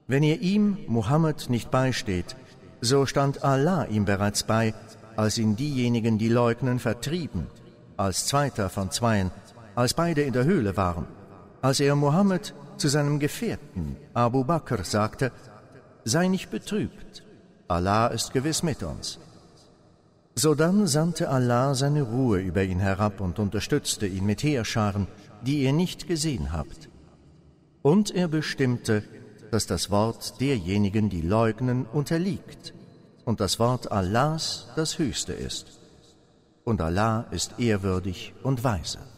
Wenn ihr ihm, Muhammad, nicht beisteht, so stand Allah ihm bereits bei, als ihn diejenigen, die leugnen, vertrieben, als zweiter von zweien, als beide in der Höhle waren, als er Muhammad zu seinem Gefährten Abu Bakr sagte: Sei nicht betrübt, Allah ist gewiss mit uns. Sodann sandte Allah seine Ruhe über ihn herab und unterstützte ihn mit Heerscharen, die ihr nicht gesehen habt. Und er bestimmte, dass das Wort derjenigen, die leugnen, unterliegt und das Wort Allahs das Höchste ist. Und Allah ist ehrwürdig und weise.